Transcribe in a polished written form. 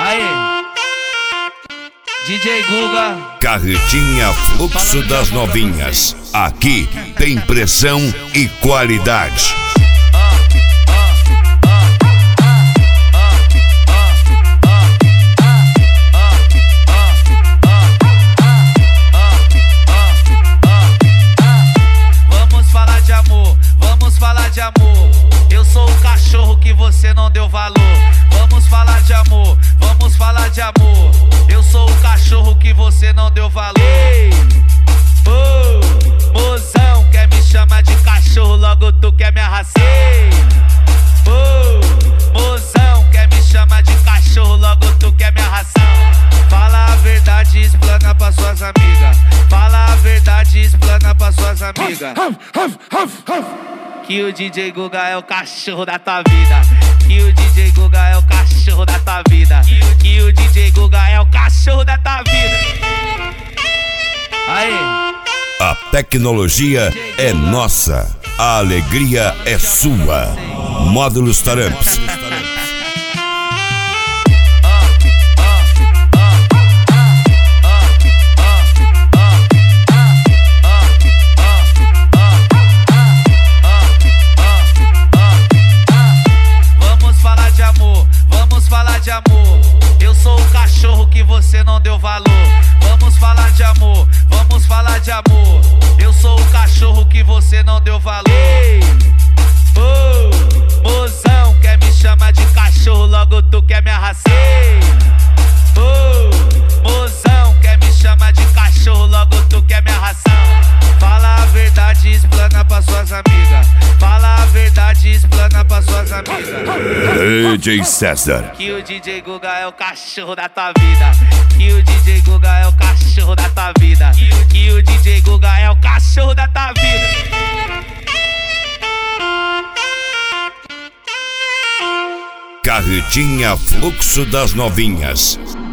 Aí, DJ Guga. Carretinha Fluxo das Novinhas. Aqui tem pressão e qualidade. Vamos falar de amor, vamos falar de amor. Eu sou o cachorro que você não deu valor. Vamos falar de amor, vamos falar de amor. Eu sou o cachorro que você não deu valor. Ei, oh, mozão, quer me chamar de cachorro, logo tu quer me arrasar. Oh, mozão, quer me chamar de cachorro, logo tu quer me arrasar. Fala a verdade e explana pra suas amigas. Fala a verdade e explana pra suas amigas. Que o DJ Guga é o cachorro da tua vida. Que o DJ Guga é o cachorro da tua vida. Que o DJ Guga é o cachorro da tua vida. Aí. A tecnologia é nossa, a alegria é sua. Módulos Taramps. Vamos falar de amor. Eu sou o cachorro que você não deu valor. Vamos falar de amor, vamos falar de amor. Eu sou o cachorro que você não deu valor. Ei, oh, mozão, quer me chamar de cachorro, logo tu quer me arrasar. Oh, mozão, quer me chamar de cachorro, logo tu quer me arrasar. Fala a verdade e explana pra suas amigas. Fala a verdade e explana pra suas amigas. DJ César. Que o DJ Guga é o cachorro da tua vida. Que o DJ Guga é o cachorro da tua vida. Que o DJ Guga é o cachorro da tua vida. Carretinha Fluxo das Novinhas.